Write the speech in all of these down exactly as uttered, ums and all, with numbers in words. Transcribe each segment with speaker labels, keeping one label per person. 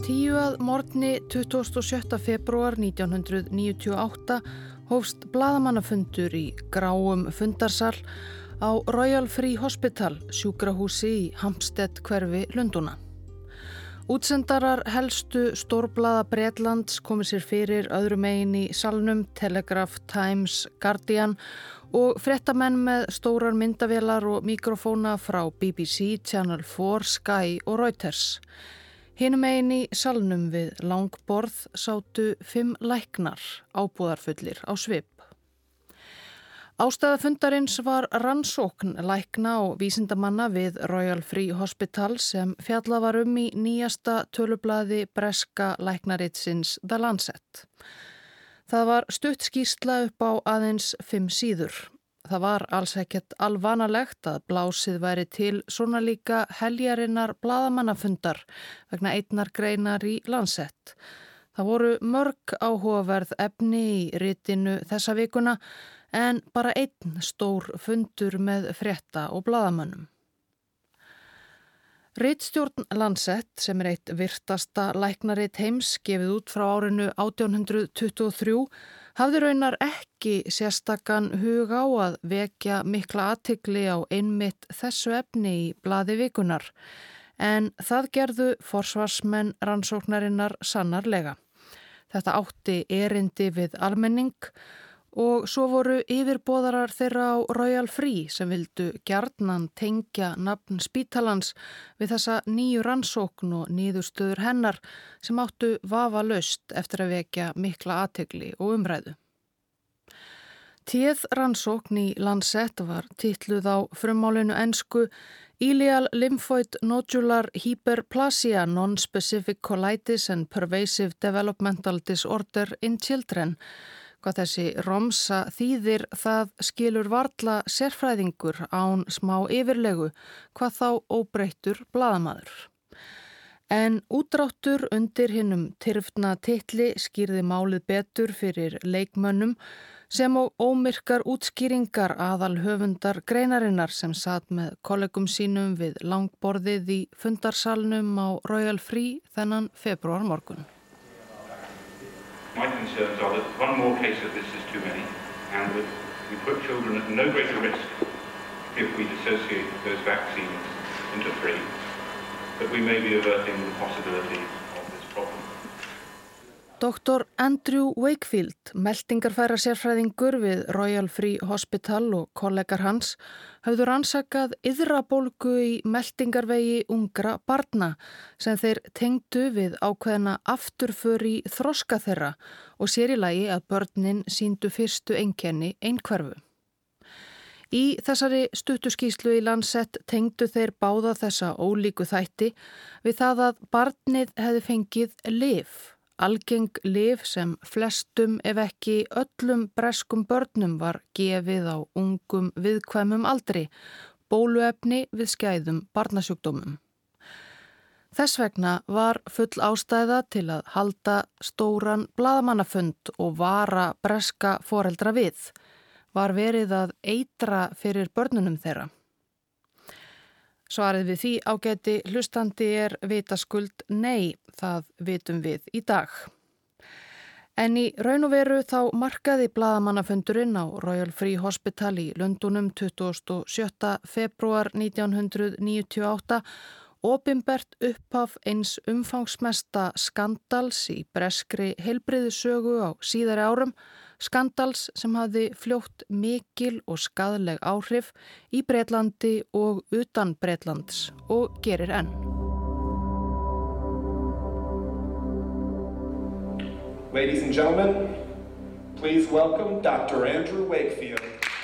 Speaker 1: Tíu að morgni tuttugasta og sjötta febrúar nítján hundruð níutíu og átta hófst blaðamannafundur í gráum fundarsal á Royal Free Hospital sjúkrahúsi í Hampstead hverfi Lundúna. Útsendarar helstu stórblaða Bretlands komu sér fyrir öðrum megin í salnum, Telegraph, Times, Guardian og fréttamenn með stórar myndavélar og mikrofóna frá B B C, Channel four, Sky og Reuters. Hinum megin í salnum við langborð sátu fimm læknar ábúðarfullir á svip. Ástæða fundarins var rannsókn lækna og vísindamanna við Royal Free Hospital sem fjallað var um í nýjasta tölublaði breska læknaritsins The Lancet. Það var stutt skýrsla upp á aðeins fimm síður. Það var alls ekkert alvanalegt að blásið væri til svona líka heljarinnar blaðamannafundar vegna einnar greinar í Lancet. Það voru mörg áhugaverð efni í ritinu þessa vikuna en bara einn stór fundur með frétta og blaðamönnum. Ritstjórn Lancet, sem er eitt virtasta læknarit heims gefið út frá árinu átján hundruð tuttugu og þrjú, hafði raunar ekki sérstakan hug á að vekja mikla athygli á einmitt þessu efni í blaði vikunar, en það gerðu forsvarsmenn rannsóknarinnar sannarlega. Þetta átti erindi við almenning og svo voru yfirboðarar þeirra á Royal Free sem vildu gjarnan tengja nafn spítalans við þessa nýju rannsókn og niðurstöður hennar sem áttu vafalaust eftir að vekja mikla athygli og umræðu. Téð rannsókn í Lancet var titluð á frummálinu ensku Ileal Lymphoid Nodular Hyperplasia Non-Specific Colitis and Pervasive Developmental Disorder in Children. Hvað þessi romsa þýðir það skilur varla sérfræðingur án smá yfirlegu, hvað þá óbreyttur blaðamaður. En útdráttur undir hinum tyrfna titli skýrði málið betur fyrir leikmönnum sem og ómyrkar útskýringar aðal höfundar greinarinnar sem satt með kollegum sínum við langborðið í fundarsalnum á Royal Free þennan febrúar morgun.
Speaker 2: My concerns are that one more case of this is too many and that we put children at no greater risk if we dissociate those vaccines into three, that we may be averting the possibility of this problem.
Speaker 1: doktor Andrew Wakefield, meltingarfæra sérfræðingur við Royal Free Hospital og kollegar hans, höfðu rannsakað iðrabólgu í meltingarvegi ungra barna sem þeir tengdu við ákveðna afturför í þroska þeirra og sér í lagi að börnin sýndu fyrstu einkenni einhverfu. Í þessari stuttuskýrslu í Lancet tengdu þeir báða þessa ólíku þætti við það að barnið hefði fengið lyf. Algeng lyf sem flestum ef ekki öllum breskum börnum var gefið á ungum viðkvæmum aldri, bóluefni við skæðum barnasjúkdómum. Þess vegna var full ástæða til að halda stóran blaðamannafund og vara breska foreldra við. Var verið að eitra fyrir börnunum þeirra. Svarið við því ágæti hlustandi er vitaskuld nei, það vitum við í dag. En í raun og veru þá markaði blaðamannafundurinn á Royal Free Hospital í Lundúnum tuttugasta og sjötta febrúar nítján hundruð níutíu og átta opinbert upphaf eins umfangsmesta skandals í breskri heilbrigðissögu á síðari árum, skandals sem hafði fljótt mikil og skaðleg áhrif í Bretlandi og utan Bretlands og gerir enn.
Speaker 3: Ladies and gentlemen, please welcome Doctor Andrew Wakefield.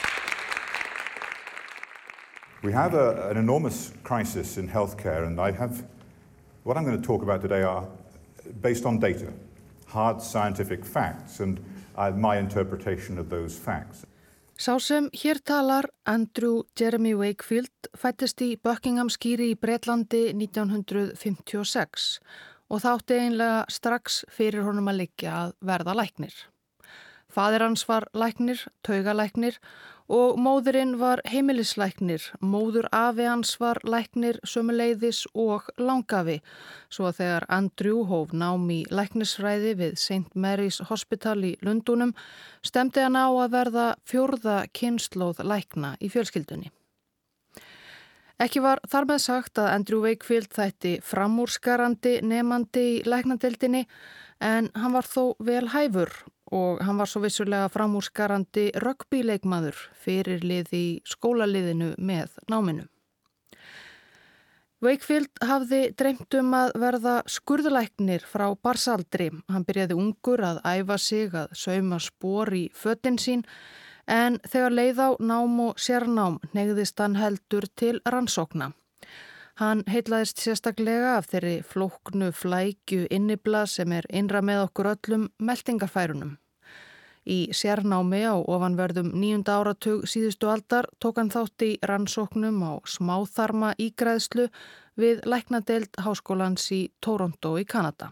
Speaker 4: We have a, an enormous crisis in healthcare, and I have, what I'm going to talk about today are based on data, hard scientific facts, and uh, my interpretation of those facts.
Speaker 1: Sá sem hér talar, Andrew Jeremy Wakefield, fættist í Buckinghamskíri í Bretlandi nítján hundruð fimmtíu og sex og þátti einlega strax fyrir honum að liggja að verða læknir. Faðir hans var læknir, taugalæknir og móðirinn var heimilislæknir. Móður afi hans var læknir sömuleiðis og langafi. Svo að þegar Andrew hóf nám í læknisfræði við Saint Mary's Hospital í Lundúnum stemdi hann á að verða fjórða kynslóð lækna í fjölskyldunni. Ekki var þar með sagt að Andrew Wakefield þætti framúrskarandi nemandi í læknadeildinni en hann var þó vel hæfur og hann var svo vissulega framúrskarandi rugbyleikmaður fyrir lið í skólaliðinu með náminu. Wakefield hafði dreymt um að verða skurðlæknir frá barnsaldri. Hann byrjaði ungur að æfa sig að sauma spor í fötin sín en þegar leið á nám og sérnám hneigðist hann heldur til rannsókna. Hann heillaðist sérstaklega af þeirri flóknu flækju innibla sem er innra með okkur öllum meltingarfærunum. Í sérnámi á ofanverðum níunda áratug síðustu aldar tók hann þátt í rannsóknum á smáþarma ígræðslu við læknadeild háskólans í Toronto í Kanada.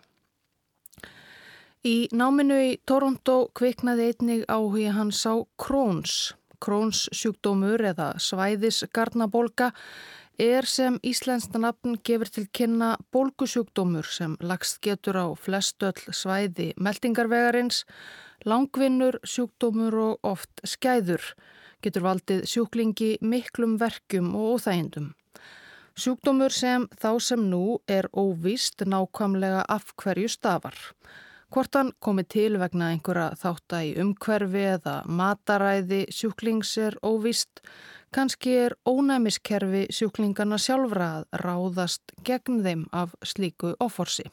Speaker 1: Í náminu í Toronto kviknaði einnig áhugi hans á Crohn's. Crohn's sjúkdómur eða svæðisgarnabólga er sem íslenskt nafn gefur til kynna bólgusjúkdómur sem lagst getur á flest öll svæði meltingarvegarins, langvinnur sjúkdómur og oft skæður, getur valdið sjúklingi miklum verkjum og óþægindum. Sjúkdómur sem þá sem nú er óvíst nákvæmlega af hverju stafar. Hvort hann komi til vegna einhverja þátta í umhverfi eða mataræði sjúklings er óvíst, kannski er ónæmiskerfi sjúklingarna sjálfra að ráðast gegn þeim af slíku offorsi.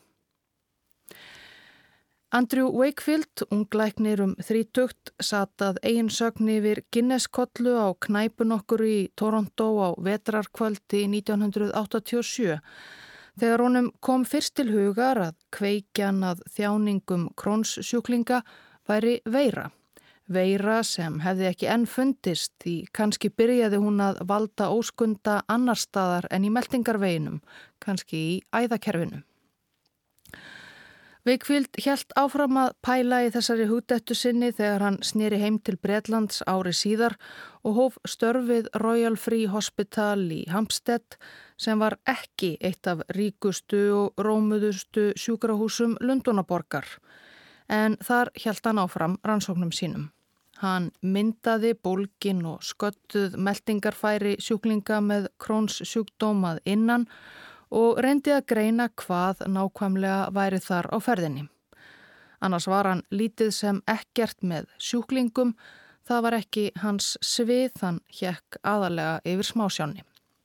Speaker 1: Andrew Wakefield, unglæknir um þrítugt, sat að eigin sögn yfir Guinness-kollu á knæpun okkur í Toronto á vetrarkvöldi nítján hundruð áttatíu og sjö. Þegar honum kom fyrst til hugar að kveikjan að þjáningum Crohn's sjúklinga væri veira. Veira sem hefði ekki enn fundist því kannski byrjaði hún að valda óskunda annar staðar en í meltingarveginum, kannski í æðakerfinu. Wakefield hélt áfram að pæla í þessari hugdettu sinni þegar hann sneri heim til Bretlands ári síðar og hóf störf við Royal Free Hospital í Hampstead sem var ekki eitt af ríkustu og rómuðustu sjúkrahúsum Lundúnaborgar. En þar hélt hann áfram rannsóknum sínum. Hann myndaði bólgin og sköttuð meltingarfæri sjúklinga með Crohn's sjúkdóm að innan og reyndi að greina hvað nákvæmlega væri þar á ferðinni. Annars var hann lítið sem ekkert með sjúklingum, það var ekki hans svið, hann hékk aðalega yfir smásjánni.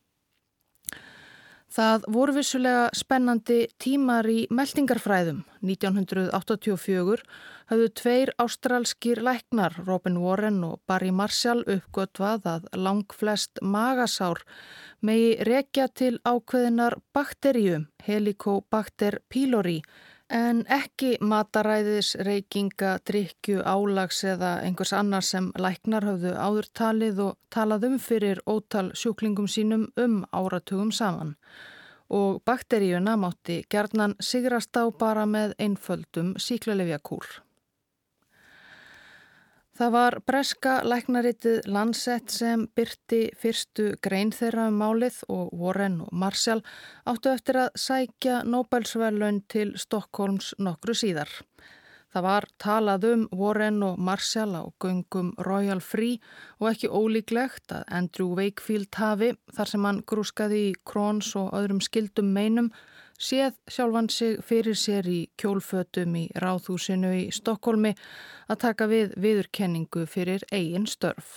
Speaker 1: Það voru vissulega spennandi tímar í meltingarfræðum. nítján hundruð áttatíu og fjögur höfðu tveir ástralskir læknar, Robin Warren og Barry Marshall, uppgötvað að langflest magasár megi rekja til ákveðinar bakteríu, Helicobacter pylori, en ekki mataræðis, reykinga, drykkju, álags eða einhvers annars sem læknar höfðu áður talið og talað um fyrir ótal sjúklingum sínum um áratugum saman. Og bakteríuna mátti gjarnan sigrast á bara með einföldum sýklalyfjakúr. Það var breska læknaritið Lancet sem birti fyrstu grein þeirra um málið og Warren og Marshall áttu eftir að sækja Nóbelsverðlaun til Stokkólms nokkru síðar. Það var talað um Warren og Marshall á göngum Royal Free og ekki ólíklegt að Andrew Wakefield hafi, þar sem hann grúskaði í Crohn's og öðrum skyldum meinum, séð sjálfan sig fyrir sér í kjólfötum í ráðhúsinu í Stokkhólmi að taka við viðurkenningu fyrir eigin störf.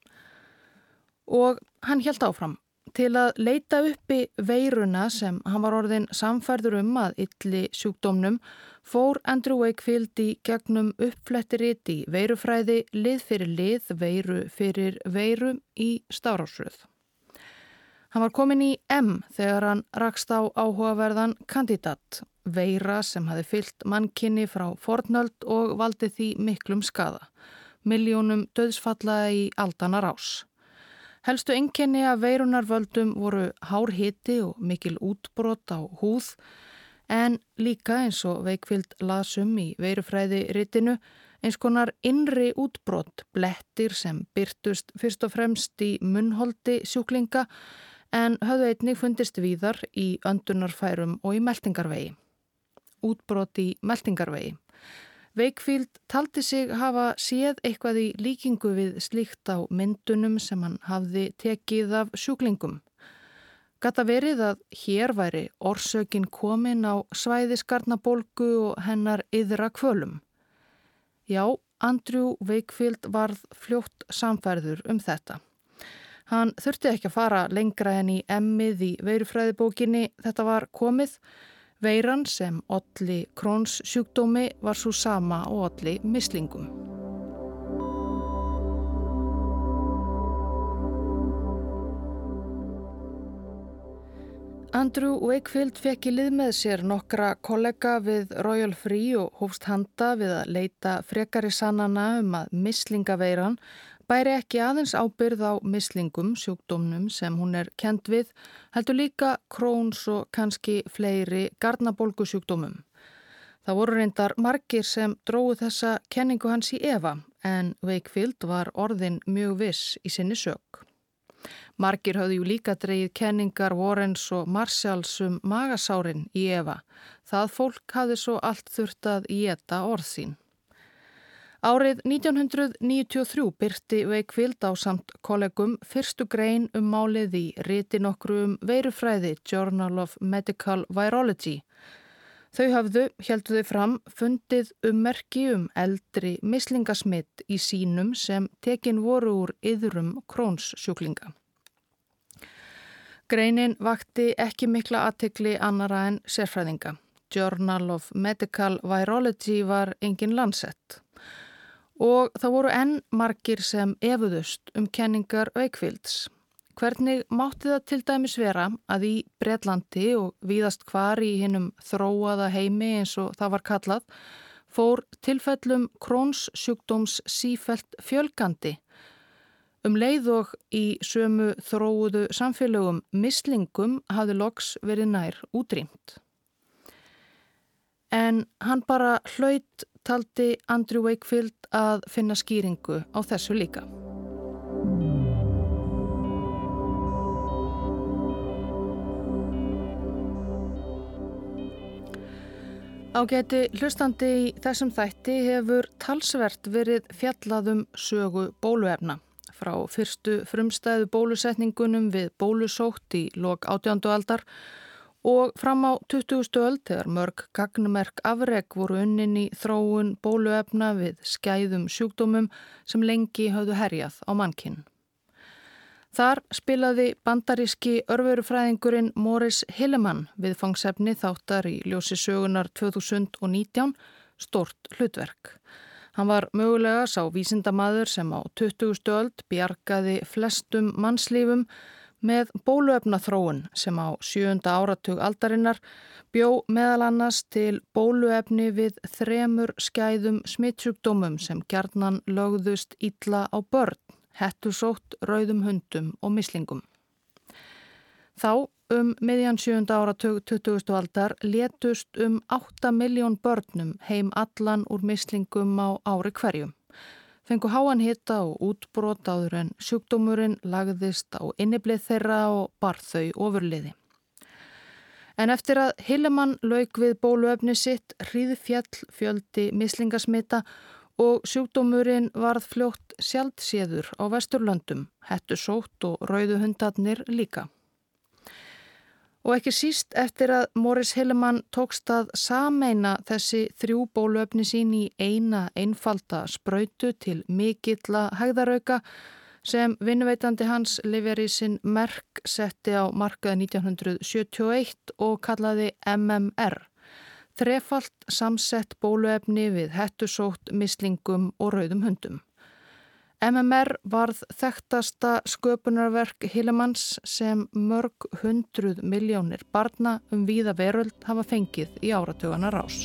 Speaker 1: Og hann hélt áfram. Til að leita uppi veiruna sem hann var orðinn samfærður um að illi sjúkdómnum fór Andrew Wakefield í gegnum uppflettirit í veirufræði lið fyrir lið, veiru fyrir veiru í stafrófsröð. Hann var kominn í M þegar hann rakst á áhugaverðan kandidat, veira sem hafi fyllt mannkinni frá fornöld og valdið því miklum skaða, milljónum dauðsfalla í aldanna rás. Helstu einkenni af veirunarvöldum voru hár hiti og mikil útbrot á húð, en líka eins og Wakefield las um í veirufræði ritinu eins konar innri útbrot, blettir sem birtust fyrst og fremst í munnholdi sjúklinga en höfðu einnig fundist víðar í öndunarfærum og í meltingarvegi. Útbrot í meltingarvegi. Wakefield taldi sig hafa séð eitthvað í líkingu við slíkt á myndunum sem hann hafði tekið af sjúklingum. Gat það verið að hér væri orsökin komin á svæðisgarnabólgu og hennar yðra kvölum. Já, Andrew Wakefield varð fljótt samfærður um þetta. Hann þurfti ekki að fara lengra en í emmið í veirufræðibókinni, þetta var komið. Veiran sem olli Crohns sjúkdómi var svo sama og olli mislingum. Andrew Wakefield fekk í lið með sér nokkra kollega við Royal Free og hófst handa við að leita frekari sannana um að mislingaveiran bæri ekki aðeins ábyrgð á mislingum, sjúkdómnum sem hún er kennd við, heldur líka Crohns og kannski fleiri garnabólgusjúkdómum. Það voru reyndar margir sem drógu þessa kenningu hans í efa, en Wakefield var orðin mjög viss í sinni sök. Margir höfðu jú líka dregið kenningar Warrens og Marshalls um magasárin í efa. Það fólk hafði svo allt þurft að éta orð sín. Árið nítján hundruð níutíu og þrjú birti Wakefield á samt kollegum fyrstu grein um málið í riti nokkru um veirufræði Journal of Medical Virology. Þau hafðu, héldu þau fram, fundið ummerki um eldri mislingasmitt í sínum sem tekin voru úr iðrum Crohns sjúklinga. Greinin vakti ekki mikla athygli annara en sérfræðinga. Journal of Medical Virology var engin Lancet. Og það voru enn margir sem efuðust um kenningar Wakefields. Hvernig mátti það til dæmis vera að í Bretlandi og víðast hvar í hinum þróaða heimi eins og það var kallað, fór tilfellum Crohns sjúkdóms sífellt fjölgandi. Um leið og í sömu þróuðu samfélögum mislingum hafði loks verið nær útrýmt. En hann bara hlaut, taldi Andrew Wakefield að finna skýringu á þessu líka. Ágæti hlustandi í þessum þætti hefur talsvert verið fjallað um sögu bóluefna. Frá fyrstu frumstæðu bólusetningunum við bólusótt í lok átjándu aldar og fram á tuttugustu öld þegar mörg gagnmerk afrek voru unnin í þróun bóluefna við skæðum sjúkdómum sem lengi höfðu herjað á mannkinn. Þar spilaði bandaríski örverufræðingurinn Morris Hilleman viðfangsefni þáttar í ljósi sögunar tvö þúsund og nítján stórt hlutverk. Hann var mögulega sá vísindamaður sem á tuttugustu öld bjargaði flestum mannslífum með bóluefnaþróun sem á sjöunda áratug aldarinnar bjó meðal annars til bóluefni við þremur skæðum smitsjúkdómum sem gjarnan lögðust illa á börn, hettusótt, rauðum hundum og mislingum. Þá um miðjan sjöunda áratug tuttugustu aldar létust um átta milljón börnum heim allan úr mislingum á ári hverjum. Fengu háan hita og útbrot áður en sjúkdómurinn lagðist á inniblið þeirra og bar þau ofurliði. En eftir að Hilleman lauk við bóluefni sitt hríðfjall fjöldi mislingasmita og sjúkdómurinn varð fljótt sjaldséður á Vesturlöndum, hettusótt og rauðu hundarnir líka. Og ekki síst eftir að Morris Hilleman tókst að sameina þessi þrjú bóluefni sín í eina einfalda sprautu til mikilla hægðarauka sem vinnuveitandi hans Lyfjarísin Merck setti á markað nítján hundruð sjötíu og eitt og kallaði M M R, þrefalt samsett bóluefni við hettusótt, mislingum og rauðum hundum. M M R varð þekktasta sköpunarverk Hillemans sem mörg hundruð milljónir barna um víða veröld hafa fengið í áratugana rás.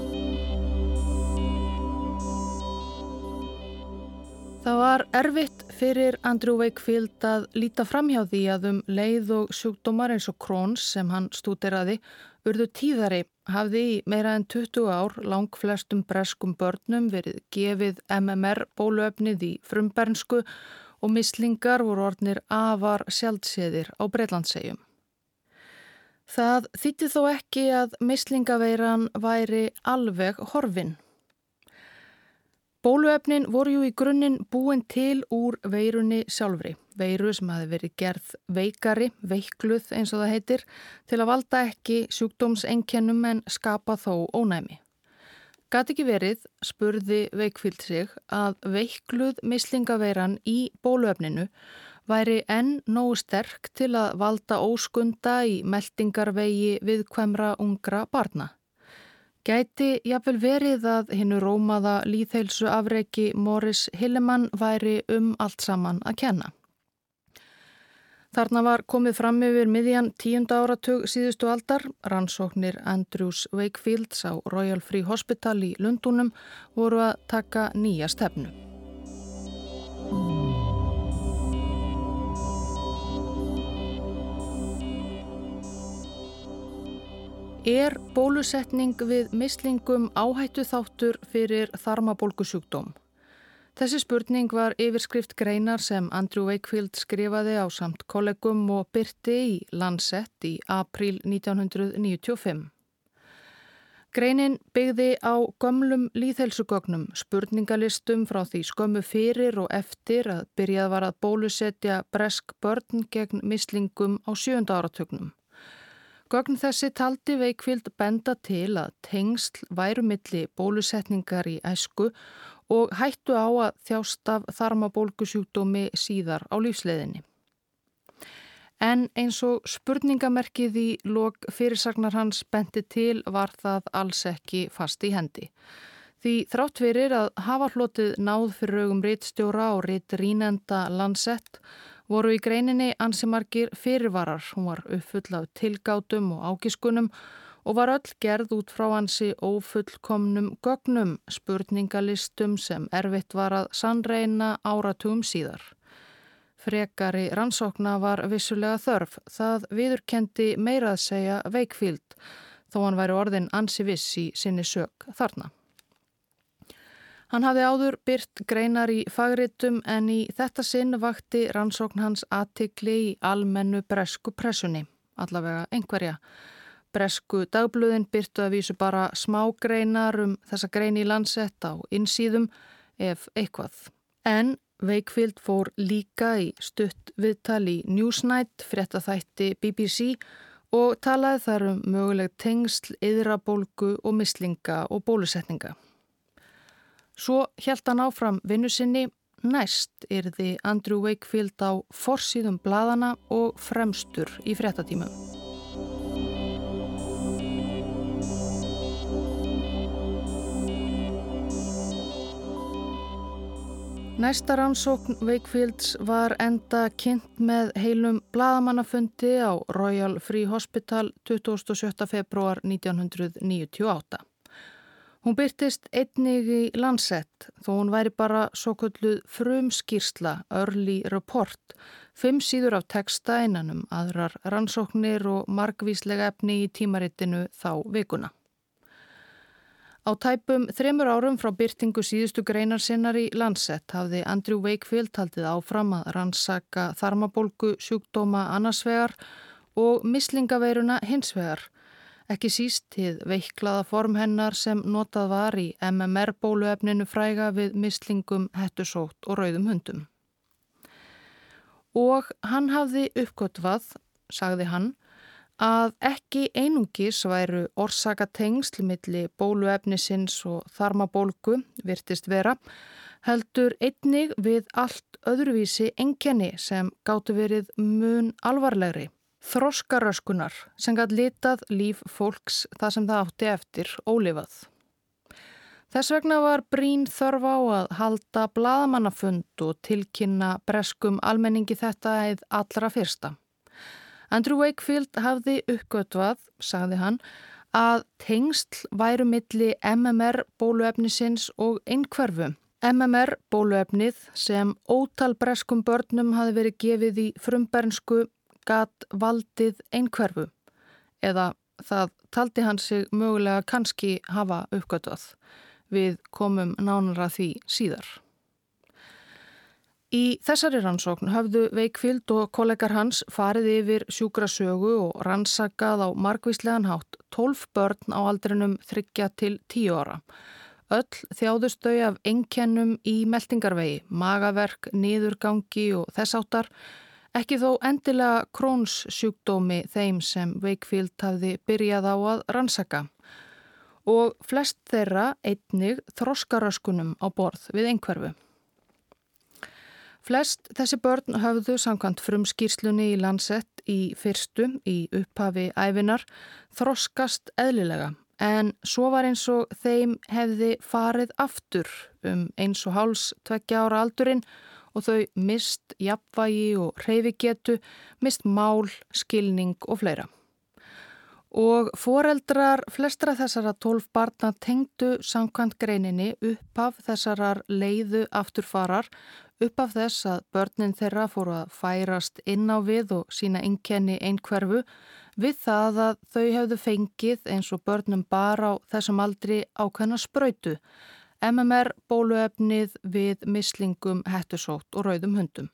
Speaker 1: Það var erfitt fyrir Andrew Wakefield að líta framhjá því að um leið og sjúkdómar eins og Crohn's sem hann stúderaði urðu tíðari hafði í meira en tuttugu ár langflestum breskum börnum verið gefið M M R bóluefnið í frumbernsku og mislingar voru orðnir afar sjaldséðir á Bretlandseyjum. Það þýddi þó ekki að mislingaveiran væri alveg horfin. Bóluefnin voru jú í grunninn búin til úr veirunni sjálfri, veiru sem hafi verið gerð veikari, veikluð eins og það heitir, til að valda ekki sjúkdómseinkennum en skapa þó ónæmi. Gat ekki verið, spurði Wakefield sig, að veikluð mislingaveiran í bóluefninu væri enn nógu sterk til að valda óskunda í meltingarvegi viðkvæmra ungra barna. Gæti jafnvel verið að hinnu rómaða lýðheilsu afreki Morris Hilleman væri um allt saman að kenna. Þarna var komið fram yfir miðjan tíunda áratug síðustu aldar. Rannsóknir Andrews Wakefields á Royal Free Hospital í Lundúnum voru að taka nýja stefnu. Er bólusetning við mislingum áhættu þáttur fyrir þarmabólgusjúkdóm? Þessi spurning var yfirskrift greinar sem Andrew Wakefield skrifaði á samt kollegum og birti í Lancet í apríl nítján hundruð níutíu og fimm. Greinin byggði á gömlum lýðheilsugögnum, spurningalistum frá því skömmu fyrir og eftir að byrjað var að bólusetja bresk börn gegn mislingum á sjöunda áratugnum. Gögn þessi taldi Wakefield benda til að tengsl væru milli bólusetningar í æsku og hættu á að þjást af þarmabólgusjúkdómi síðar á lífsleiðinni. En eins og spurningamerkið í lok fyrirsagnar hans benti til var það alls ekki fast í hendi. Því þrátt fyrir að hafa hlotið náð fyrir augum ritstjóra og ritrýnenda Lancet voru í greininni ansi margir fyrirvarar. Hún var uppfull af tilgátum og ágiskunum og var öll gerð út frá ansi ófullkomnum gögnum, spurningalistum sem erfitt var að sannreyna áratugum síðar. Frekari rannsókna var vissulega þörf. Það viðurkenndi meira að segja Wakefield, þó hann væri orðinn ansi viss í sinni sök þarna. Hann hafði áður birt greinar í fagritum en í þetta sinn vakti rannsókn hans athygli í almennu bresku pressunni, allavega einhverja. Bresku dagblöðin birtu að vísu bara smágreinar um þessa grein í Lancet á innsíðum, ef eitthvað. En Wakefield fór líka í stutt viðtal í Newsnight, fréttaþætti B B C og talaði þar um möguleg tengsl, iðrabólgu og mislinga og bólusetninga. Svo hélt hann áfram vinnu sinni, næst yrði Andrew Wakefield á forsíðum blaðana og fremstur í fréttatímum. Næsta rannsókn Wakefields var enda kynnt með heilum blaðamannafundi á Royal Free Hospital tuttugasta og sjötta febrúar nítján hundruð níutíu og átta. Hún birtist einnig í Lancet, þó hún væri bara svokölluð frumskýrsla, early report, fimm síður af texta innan um aðrar rannsóknir og margvíslega efni í tímaritinu þá vikuna. Á tæpum þremur árum frá birtingu síðustu greinar sinnar í Lancet hafði Andrew Wakefield haldið áfram að rannsaka þarmabólgu sjúkdóma annars vegar og mislingaveiruna hins vegar. Ekki síst hið veiklaða form hennar sem notað var í M M R bóluefninu fræga við mislingum, hettusótt og rauðum hundum. Og hann hafði uppgötvað, sagði hann, að ekki einungis væru orsakatengsl milli bóluefnisins og þarmabólgu virtist vera, heldur einnig við allt öðruvísi einkenni sem gátu verið mun alvarlegri. Þroskaröskunar sem gat litað líf fólks það sem það átti eftir ólifað. Þess vegna var brýn þörf á að halda blaðamannafund og tilkynna breskum almenningi þetta eið allra fyrsta. Andrew Wakefield hafði uppgötvað, sagði hann, að tengsl væru milli M M R bóluefnisins og einhverfu M M R bóluefnið sem ótal breskum börnum hafi verið gefið í frumbernsku gat valdið einhverfu eða það taldi hann sig mögulega kannski hafa uppgötvað. Við komum nánar að því síðar. Í þessari rannsókn höfðu Wakefield og kollegar hans farið yfir sjúkrasögu og rannsakað á margvíslegan hátt tólf börn á aldrinum þriggja til tíu ára. Öll þjáðust þau af einkennum í meltingarvegi, magaverk, niðurgangi og þess áttar, ekki þó endilega Crohn's sjúkdómi þeim sem Wakefield hafði byrjað á að rannsaka. Og flest þeirra einnig þroskaröskunum á borð við einhverfu. Flest þessi börn höfðu samkvæmt frumskýrslunni í Lancet í fyrstu í upphafi ævinar þroskast eðlilega. En svo var eins og þeim hefði farið aftur um eins og háls tveggja ára aldurinn og þau mist jafnvægi og hreyfigetu, mist mál, skilning og fleira. Og foreldrar flestra þessara tólf barna tengdu samkvæmt greininni upphaf þessarar leiðu afturfarar, upphaf þess að börnin þeirra fóru að færast inn á við og sína einkenni einhverfu, við það að þau hefðu fengið eins og börnum bara á þessum aldri ákveðna sprautu, M M R bóluefnið við mislingum, hettusótt og rauðum hundum.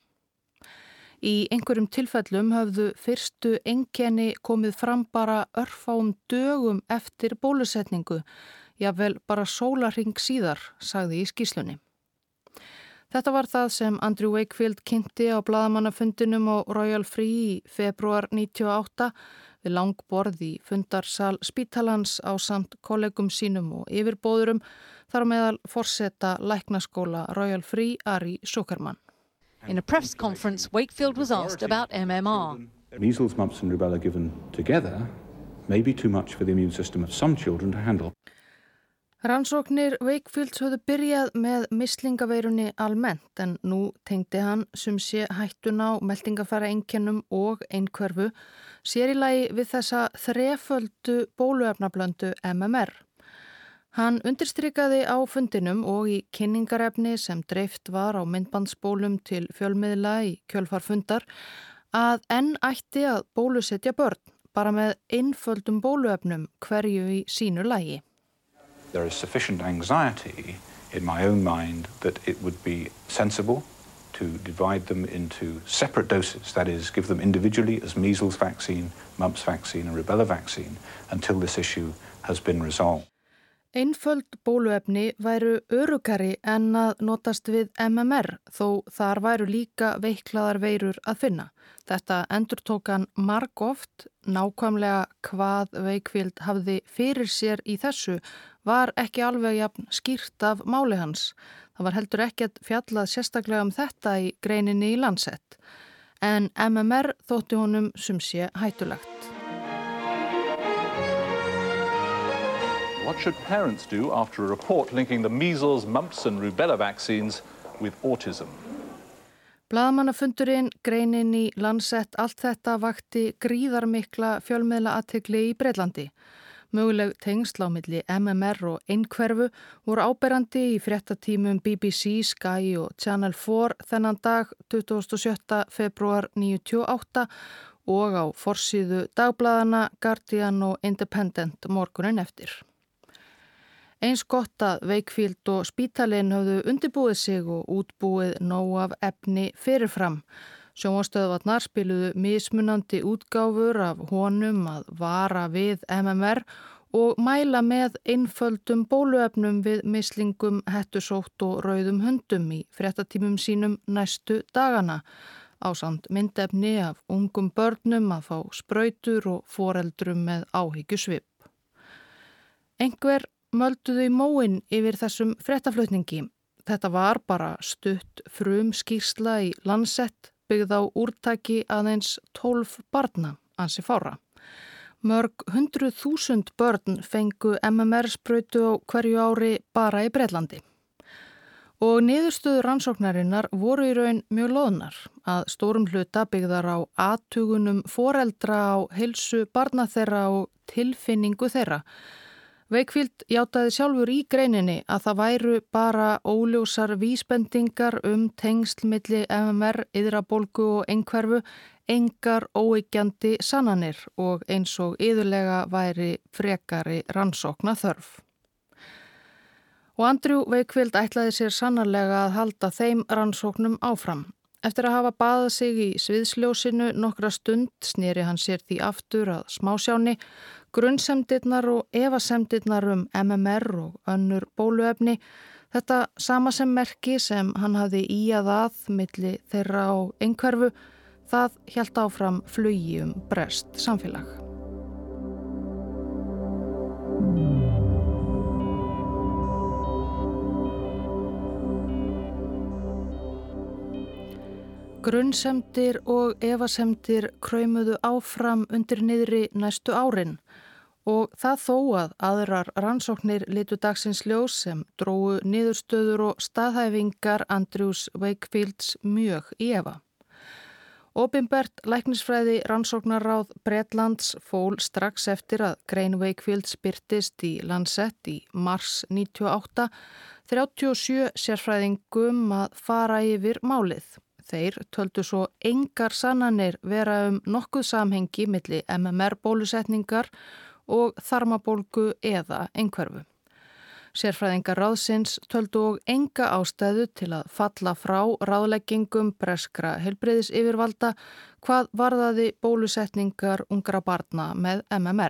Speaker 1: Í einhverjum tilfellum höfðu fyrstu einkenni komið fram bara örfáum dögum eftir bólusetningu, jafnvel bara sólarhring síðar, sagði í skýrslunni. Þetta var það sem Andrew Wakefield kynnti á blaðamannafundinum á Royal Free í febrúar níutíu og átta við langborð í fundarsal spítalans á samt kollegum sínum og yfirbóðurum þar á meðal forseta læknaskóla Royal Free Ari Zuckerman.
Speaker 5: In a press conference, Wakefield was asked about M M R.
Speaker 6: Measles, mumps and rubella given together may be too much for the immune system of some children to handle.
Speaker 1: Rannsóknir Wakefields höfðu byrjað með mislingaveirunni almennt en nú tengdi hann sum sé hættun á meltingafæra einkennum og einhverfu sér í lagi við þessa þreföldu bóluefnablöndu M M R. Hann undirstrikaði á fundinum og í kynningarefni sem dreift var á myndbandsbólum til fjölmiðla í kjölfarfundar að enn ætti að bólusetja börn bara með einföldum bóluefnum hverju í sínu lagi.
Speaker 6: There is sufficient anxiety in my own mind that it would be sensible to divide them into separate doses, that is, give them individually as measles vaccine, mumps vaccine and rubella vaccine until this issue has been resolved.
Speaker 1: Einföld bóluefni væru öruggari en að notast við M M R þó þar væru líka veiklaðar veirur að finna. Þetta endurtók hann margoft, nákvæmlega hvað Wakefield hafði fyrir sér í þessu var ekki alveg jafn skýrt af máli hans. Það var heldur ekkert fjallað sérstaklega um þetta í greininni í Lancet. En M M R þótti honum sum sé hættulegt.
Speaker 7: What should parents do after a report linking the measles, mumps and rubella vaccines with autism?
Speaker 1: Blaðamannafundurinn, greinin í Lancet, allt þetta vakti gríðarmikla fjölmiðla athygli í Bretlandi. Möguleg tengsl á milli M M R og einhverfu voru áberandi í fréttatímum B B C, Sky og Channel four þennan dag tuttugasta og sjötta febrúar níutíu og átta og á forsíðu dagblaðana Guardian og Independent morgunin eftir. Eins gott að Wakefield og spítalinn höfðu undirbúið sig og útbúið nóg af efni fyrirfram. Sjónvarpsstöðvarnar spiluðu mismunandi útgáfur af honum að vara við M M R og mæla með einföldum bóluefnum við mislingum, hettusótt og rauðum hundum í fréttatímum sínum næstu dagana. Ásamt myndefni af ungum börnum að fá sprautur og foreldrum með áhyggjusvip. Einhver mölduðu í móinn yfir þessum fréttaflutningi. Þetta var bara stutt frum skýrsla í Lancet byggð á úrtaki aðeins tólf barna, ansi fára. Mörg hundruð þúsund börn fengu M M R-sprautu á hverju ári bara í Bretlandi. Og niðurstöður rannsóknarinnar voru í raun mjög loðnar að stórum hluta byggðar á athugunum foreldra á heilsu barna þeirra og tilfinningu þeirra. Wakefield játaði sjálfur í greininni að það væru bara óljósar vísbendingar um tengsl milli M M R, iðrabólgu og einhverfu, engar óyggjandi sannanir og eins og iðulega væri frekari rannsókna þörf. Og Andrew Wakefield ætlaði sér sannarlega að halda þeim rannsóknum áfram. Eftir að hafa baðað sig í sviðsljósinu nokkra stund sneri hann sér því aftur að smásjáni, grunnsemdirnar og efasemdirnar um M M R og önnur bóluefni, þetta sama sem merki sem hann hafði íað að milli þeirra á einhverfu, það hélt áfram flugi um breskt samfélag. Grunnsemdir og efasemdir kraumuðu áfram undir niðri næstu árin og það þó að aðrar rannsóknir litu dagsins ljós sem drógu niðurstöður og staðhæfingar Andrews Wakefields mjög í efa. Opinbert læknisfræði rannsóknarráð Bretlands fól strax eftir að grein Wakefields birtist í Lancet í mars níutíu og átta þrjátíu og sjö sérfræðingum að fara yfir málið. Þeir töldu svo engar sannanir vera um nokkuð samhengi milli M M R bólusetningar og þarmabólgu eða einhverfu. Sérfræðingar ráðsins töldu og enga ástæðu til að falla frá ráðleggingum breskra heilbrigðisyfirvalda hvað varðaði bólusetningar ungra barna með M M R.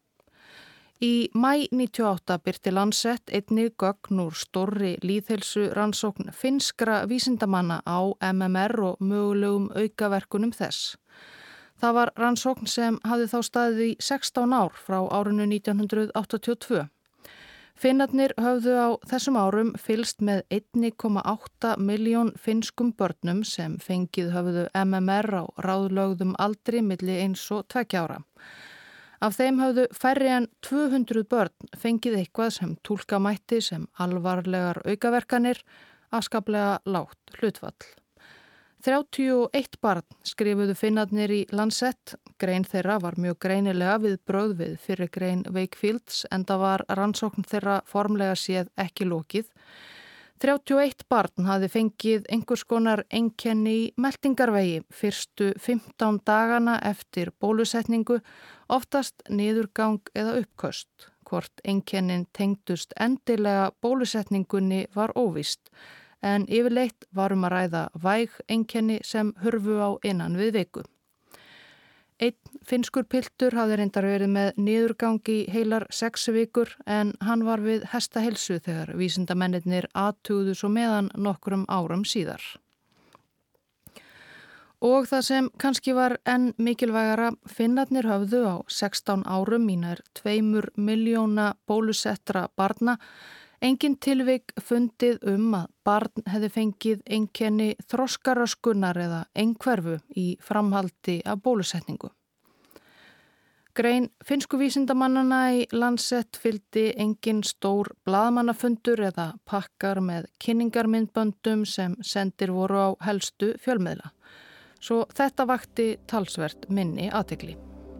Speaker 1: Í maí níutíu og átta birti Lancet einnig gögn úr stórri lýðheilsu rannsókn finnskra vísindamanna á M M R og mögulegum aukaverkunum þess. Það var rannsókn sem hafði þá staðið í sextán ár frá árinu nítján hundruð áttatíu og tvö. Finnarnir höfðu á þessum árum fylgst með einn komma átta milljón finnskum börnum sem fengið höfðu M M R á ráðlögðum aldri milli eins og tveggja ára. Af þeim höfðu færri en tvö hundruð börn fengið eitthvað sem túlka mætti sem alvarlegar aukaverkanir, afskaplega lágt hlutfall. þrjátíu og eitt barn skrifuðu Finnarnir í Lancet, grein þeirra var mjög greinilega við brögð við fyrir grein Wakefields enda var rannsókn þeirra formlega séð ekki lokið. þrjátíu og eitt barn hafði fengið einhvers konar einkenni í meltingarvegi fyrstu fimmtán dagana eftir bólusetningu, oftast niðurgang eða uppköst. Hvort einkennin tengdust endilega bólusetningunni var óvíst, en yfirleitt var um að ræða væg einkenni sem hurfu á innan við viku. Einn finnskur piltur hafði reyndar verið með niðurgang í heilar sex vikur en hann var við hestaheilsu þegar vísindamennirnir athuguðu svo meðan nokkrum árum síðar. Og það sem kannski var enn mikilvægara, Finnarnir höfðu á sextán árum í nær tveimur miljóna bólusettra barna, engin tilvik fundið um að barn hefði fengið einkenni þroskaröskunar eða einhverfu í framhaldi af bólusetningu. Grein finnsku vísindamannana í Lancet fylgdi engin stór blaðamannafundur eða pakkar með kynningarmyndböndum sem sendir voru á helstu fjölmiðla. Svo þetta vakti talsvert minni athygli.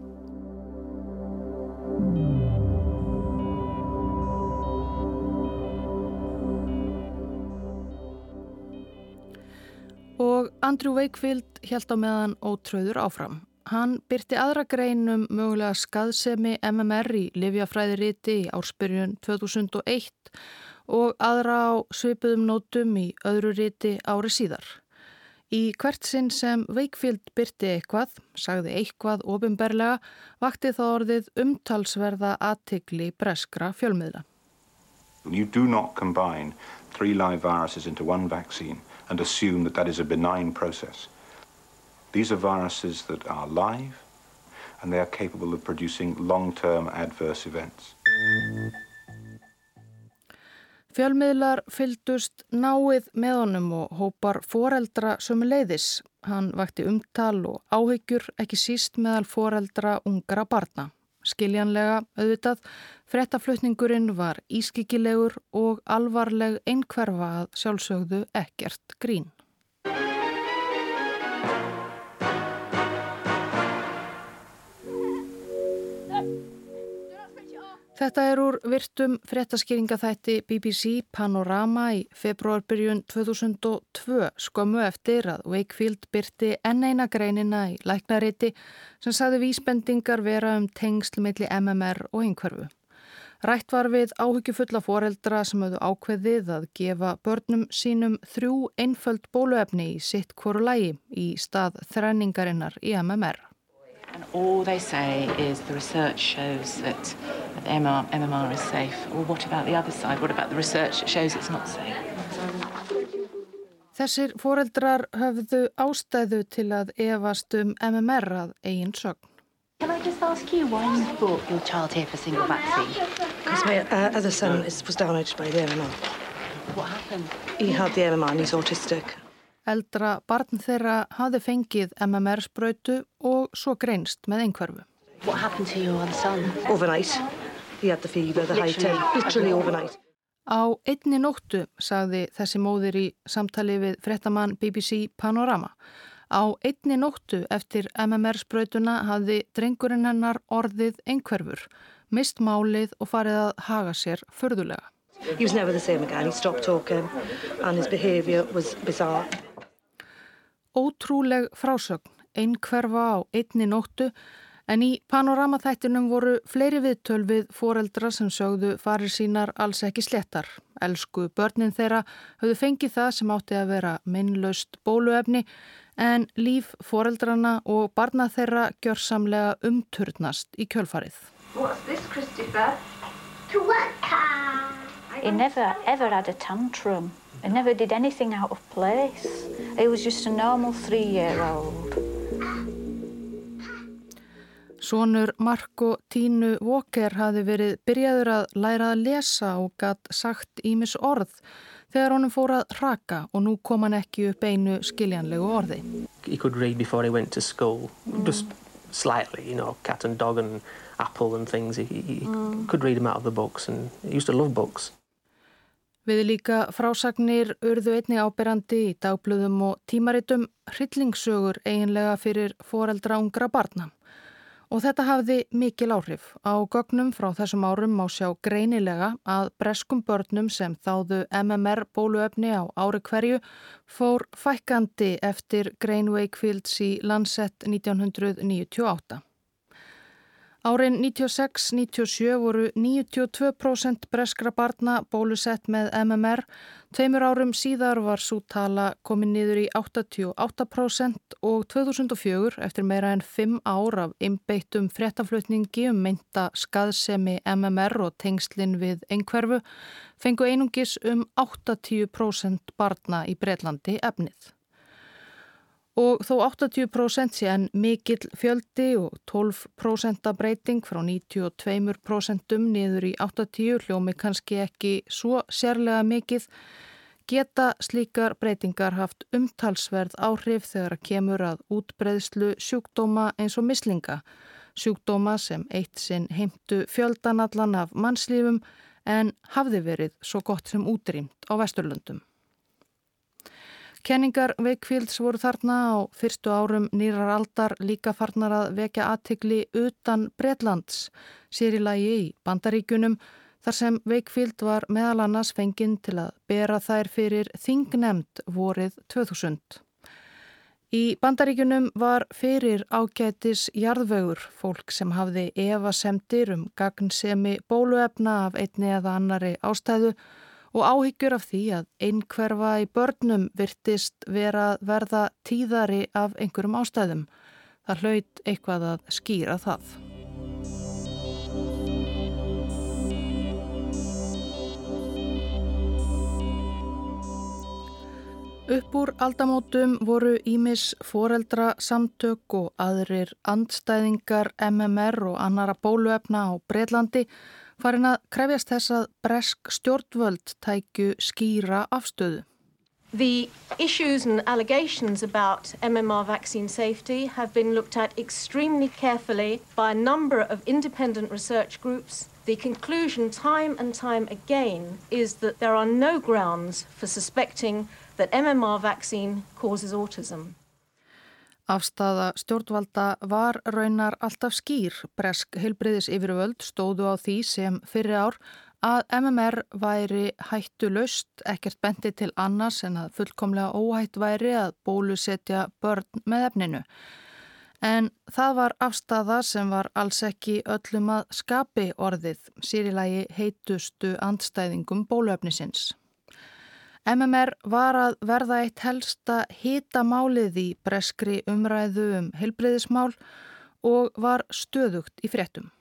Speaker 1: Og Andrew Wakefield hélt á meðan ótrauður áfram. Hann birti aðra grein um mögulega skaðsemi M M R í lyfjafræðiriti í ársbyrjun tvö þúsund og eitt og aðra á svipuðum nótum í öðru riti ári síðar. Í hvert sinn sem Wakefield birti eitthvað, sagði eitthvað opinberlega, vakti það orðið umtalsverða athygli breskra fjölmiðla.
Speaker 6: You do not combine three live viruses into one vaccine and assume that that is a benign process. These are viruses that are live and they are capable of producing long-term adverse events.
Speaker 1: Fjölmiðlar fylgdust náið með honum og hópar foreldra sömuleiðis. Hann vakti umtal og áhyggjur ekki síst meðal foreldra ungra barna. Skiljanlega, auðvitað, fréttaflutningurinn var ískyggilegur og alvarleg einhverfa að sjálfsögðu ekkert grín. Þetta er úr virtum fréttaskýringaþætti B B C Panorama í febrúarbyrjun tvö þúsund og tvö, skömmu eftir að Wakefield birti enn eina greinina í læknariti sem sagði vísbendingar vera um tengsl milli M M R og einhverfu. Rætt var við áhyggjufulla foreldra sem höfðu ákveðið að gefa börnum sínum þrjú einföld bóluefni í sitt hvoru lagi í stað þrenningarinnar í M M R.
Speaker 8: And all they say is the research shows that the M M R is safe. Well, what about the other side? What about the research that shows it's not safe?
Speaker 1: Þessir foreldrar höfðu ástæðu til að efast um M M R að eigin sögn.
Speaker 8: Can I just ask you why you brought your child here for single vaccine?
Speaker 9: Because my uh, other son is, was damaged by the M M R.
Speaker 8: What happened?
Speaker 9: He had the M M R and he's autistic.
Speaker 1: Eldra barn þeirra hafði fengið M M R-sprautu og svo greinst með einhverfu.
Speaker 8: What happened to your other son?
Speaker 9: Overnight. He had the fever, the high temp, literally overnight.
Speaker 1: Á einni nóttu, sagði þessi móðir í samtali við fréttamann B B C Panorama. Á einni nóttu eftir M M R-sprautuna hafði drengurinn hennar orðið einhverfur, mist málið og farið að haga sér furðulega.
Speaker 9: He was never the same again. He stopped talking and his behaviour was bizarre.
Speaker 1: Ótrúleg frásögn, einhverfa á einni nóttu, en í Panorama-þættinum voru fleiri viðtöl við foreldra sem sögðu farir sínar alls ekki sléttar. Elsku börnin þeirra höfðu fengið það sem átti að vera meinlaust bóluefni, en líf foreldrana og barna þeirra gjörsamlega umturnast í kjölfarið.
Speaker 10: What's this, Christopher? Tuaka!
Speaker 11: He never ever had a tantrum. He never did anything out of place. He was just a normal three-year-old.
Speaker 1: Sonur Marko Tínu Walker hafði verið byrjaður að læra að lesa og gat sagt ýmis orð þegar honum fór að hraka og nú kom hann ekki upp einu skiljanlegu orði.
Speaker 12: He could read before he went to school, mm. just slightly, you know, cat and dog and apple and things. He, he mm. could read them out of the books and he used to love books.
Speaker 1: Við líka frásagnir urðu einnig áberandi í dagblöðum og tímaritum hryllingssögur eiginlega fyrir foreldra ungra barna. Og þetta hafði mikil áhrif. Á gögnum frá þessum árum má sjá greinilega að breskum börnum sem þáðu M M R bóluefni á ári hverju fór fækkandi eftir grein Wakefields í Lancet nítján hundruð níutíu og átta. Árin níutíu og sex níutíu og sjö voru níutíu og tvö prósent breskra barna bólusett með M M R. Tveimur árum síðar var sú tala komin niður í áttatíu og átta prósent og tvö þúsund og fjögur, eftir meira en fimm ár af einbeittum fréttaflutningi um meinta skaðsemi M M R og tengslin við einhverfu, fengu einungis um áttatíu prósent barna í Bretlandi efnið. Og þó áttatíu prósent sé enn mikill fjöldi og tólf prósent breyting frá níutíu og tvö prósent niður í áttatíu hljómi kannski ekki svo sérlega mikið, geta slíkar breytingar haft umtalsverð áhrif þegar kemur að útbreiðslu sjúkdóma eins og mislinga, sjúkdóma sem eitt sinn heimtu fjöldanallan af mannslífum en hafði verið svo gott sem útrýmt á Vesturlöndum. Kenningar Wakefields voru þarna á fyrstu árum nýrar aldar líka farnar að vekja athygli utan Bretlands, sér í lagi í Bandaríkjunum, þar sem Wakefield var meðal annars fenginn til að bera þær fyrir þingnefnd vorið tvö þúsund. Í Bandaríkjunum var fyrir ágætis jarðvegur fólk sem hafði efasemdir um gagnsemi bóluefna af einni eða annari ástæðu og áhyggjur af því að einhverfa í börnum virtist vera að verða tíðari af einhverjum ástæðum. Það hlaut eitthvað að skýra það. Upp úr aldamótum voru ýmis foreldra samtök og aðrir andstæðingar M M R og annara bóluefna á Bretlandi farin að krefjast þess að bresk stjórnvöld tækju skýra afstöðu.
Speaker 13: The issues and allegations about M M R vaccine safety have been looked at extremely carefully by a number of independent research groups. The conclusion time and time again is that there are no grounds for suspecting that M M R vaccine causes autism.
Speaker 1: Afstaða stjórnvalda var raunar alltaf skýr. Bresk heilbrigðisyfirvöld stóðu á því sem fyrri ár að M M R væri hættulaust, ekkert benti til annars en að fullkomlega óhætt væri að bólusetja börn með efninu. En það var afstaða sem var alls ekki öllum að skapi orðið, sér í lagi heitustu andstæðingum bóluefnisins. M M R var að verða eitt helsta hitamálið í breskri umræðu um heilbrigðismál og var stöðugt í fréttum.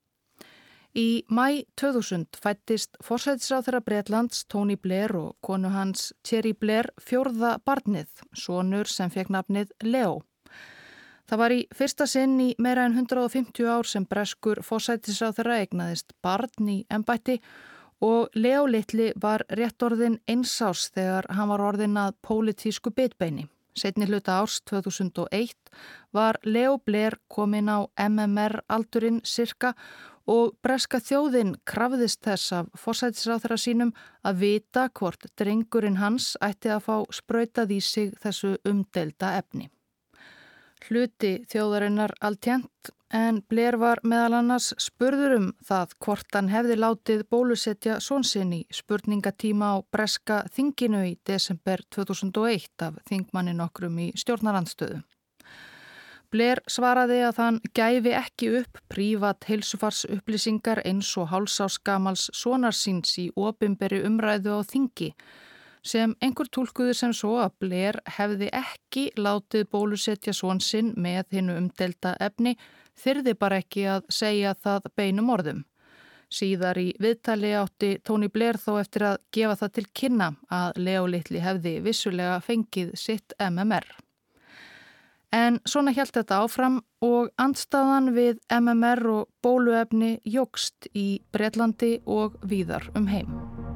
Speaker 1: Í maí tvö þúsund fæddist forsætisráðherra Bretlands Tony Blair og konu hans Thierry Blair fjórða barnið, sonur sem fékk nafnið Leo. Það var í fyrsta sinn í meira en hundrað og fimmtíu ár sem breskur forsætisráðherra eignaðist barn í embætti og Leo litli var rétt orðinn eins árs þegar hann var orðinn að pólitísku bitbeini. Seinni hluta árs tvö þúsund og eitt var Leo Blair kominn á M M R aldurinn sirka og breska þjóðin krafðist þess af forsætisráðherra sínum að vita hvort drengurinn hans ætti að fá sprautað í sig þessu umdeilda efni. Hluti þjóðarinnar altént en Blair var meðal annars spurður um það hvort hann hefði látið bólusetja son sinn í spurningatíma á breska þinginu í desember tvö þúsund og eitt af þingmanni nokkrum í stjórnarandstöðu. Blair svaraði að hann gæfi ekki upp prívat heilsufarsupplýsingar eins og hálfsásgamals sonar síns í opinberi umræðu á þingi, sem einhver túlkuðu sem svo að Blair hefði ekki látið bólusetja son sinn með hinu umdelta efni, þyrði bara ekki að segja það beinum orðum. Síðar í viðtali átti Tony Blair þó eftir að gefa það til kynna að Leo litli hefði vissulega fengið sitt M M R. En svona hélt þetta áfram og andstaðan við M M R og bóluefni jókst í Bretlandi og víðar um heim.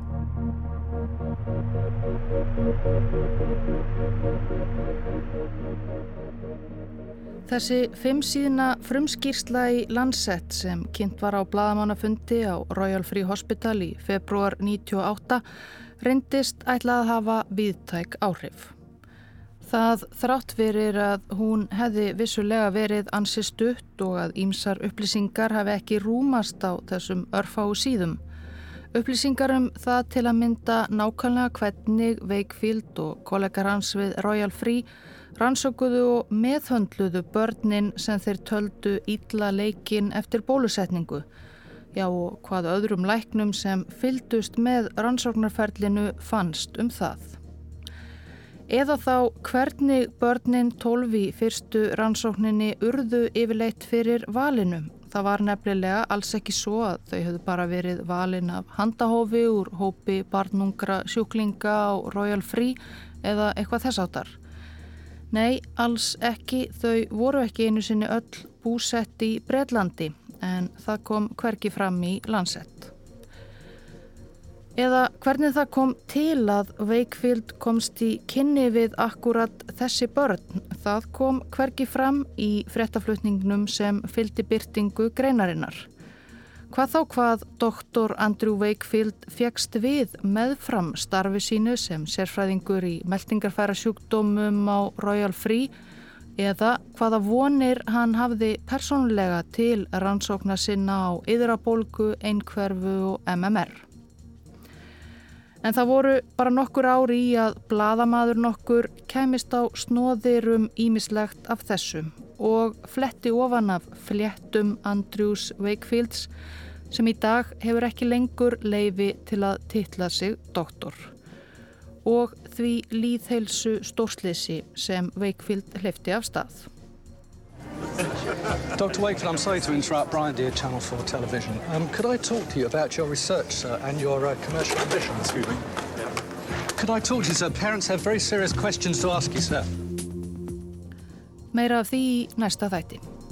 Speaker 1: Þessi fimm síðna frumskýrsla í Lancet sem kynnt var á blaðamannafundi á Royal Free Hospital í febrúar níutíu og átta reyndist ætla að hafa víðtæk áhrif. Það þrátt fyrir að hún hefði vissulega verið ansi stutt og að ýmsar upplýsingar hafi ekki rúmast á þessum örfáu síðum. Upplýsingar um það til að mynda nákvæmlega hvernig Wakefield og kollegar hans við Royal Free rannsökuðu og meðhöndluðu börnin sem þeir töldu illa leikinn eftir bólusetningu. Já, og hvað öðrum læknum sem fylgdust með rannsóknarferlinu fannst um það. Eða þá hvernig börnin tólf í fyrstu rannsókninni urðu yfirleitt fyrir valinu. Það var nefnilega alls ekki svo að þau höfðu bara verið valin af handahófi úr hópi barnungra sjúklinga á Royal Free eða eitthvað þess áttar. Nei, alls ekki, þau voru ekki einu sinni öll búsett í Bretlandi en það kom hvergi fram í Lancet. Eða hvernig það kom til að Wakefield komst í kynni við akkurat þessi börn, það kom hvergi fram í fréttaflutningnum sem fylgdi birtingu greinarinnar. Hvað þá hvað doktor Andrew Wakefield fékkst við meðfram starfi sínu sem sérfræðingur í meltingarfærasjúkdómum á Royal Free eða hvaða vonir hann hafði persónulega til rannsókna sinna á iðrabólgu, einhverfu og M M R. En það voru bara nokkur ár í að blaðamaður nokkur kæmist á snoðir um ýmislegt af þessum og fletti ofan af fléttum Andrews Wakefields sem í dag hefur ekki lengur leyfi til að titla sig doktor og því lýðheilsu stórsleysi sem Wakefield hleypti af stað.
Speaker 14: Doctor Wakefield, I'm sorry to interrupt Brian Deere, Channel four Television. Um, could I talk to you about your research, sir, and your uh, commercial ambitions? Excuse me. Yeah. Could I talk to you, sir? Parents have very serious questions to ask you, sir.
Speaker 1: Meira af því í næsta þætti.